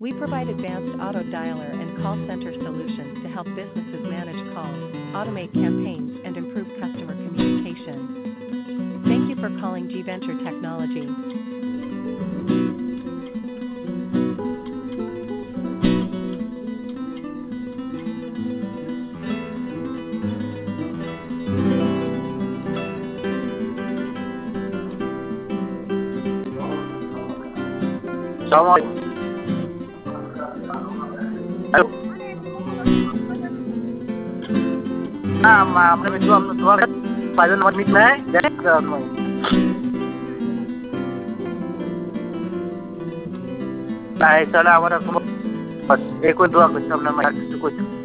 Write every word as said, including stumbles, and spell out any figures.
We provide advanced auto dialer and call center solutions to help businesses manage calls, automate campaigns, and improve customer communication. Thank you for calling G Venture Technology. Assalamualaikum. Halo. Nah, ma, हमने मित्रों हमने तुम्हारे final number meet में है जैसे नहीं चला हमारा बस एक कोई दुआ कुछ हमने मैं कुछ